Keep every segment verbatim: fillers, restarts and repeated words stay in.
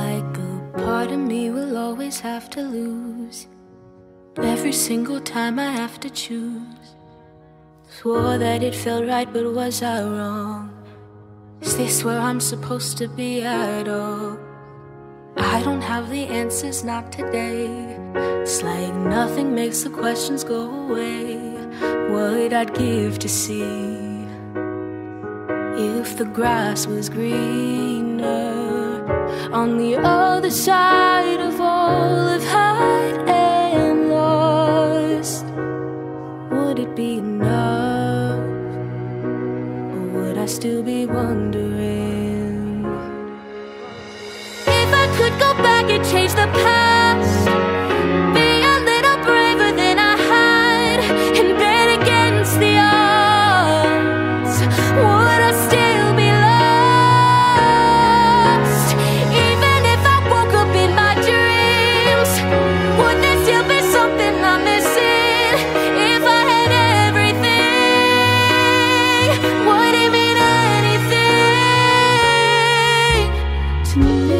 like a part of me will always have to lose. Every single time I have to choose. Swore that it felt right, but was I wrong? Is this where I'm supposed to be at all? I don't have the answers, not today. It's like nothing makes the questions go away. What I'd give to see if the grass was greener on the other side of all I've had and lost. Would it be enough, or would I still be wondering if I could go back and change the past, be a little braver than I had, and bet against the odds? Would I still be lost? Even if I woke up in my dreams, would there still be something I'm missing? If I had everything, would it mean anything to me?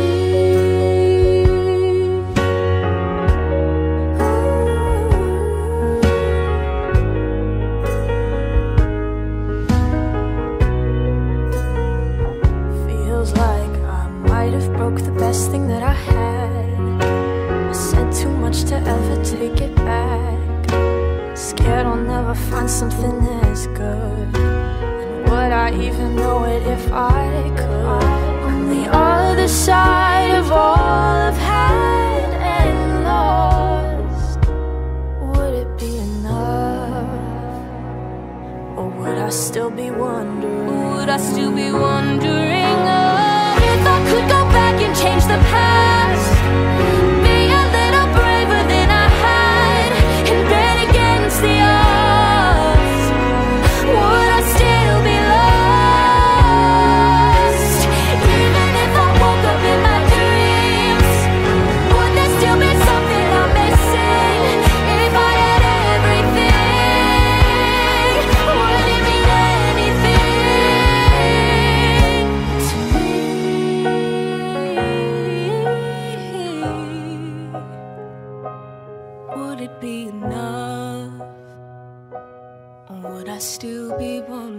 Like I might have broke the best thing that I had. I said too much to ever take it back. Scared I'll never find something as good. And would I even know it if I could? On the other side of all I've had and lost, would it be enough, or would I still be wondering? Would I still be wondering? If I could go back and change the past, be a little braver than I had, and bet against the odds, would I still be lost? Even if I woke up in my dreams, would there still be something I'm missing? If I had everything, would it mean anything to me? Would it be enough, or would I still be one?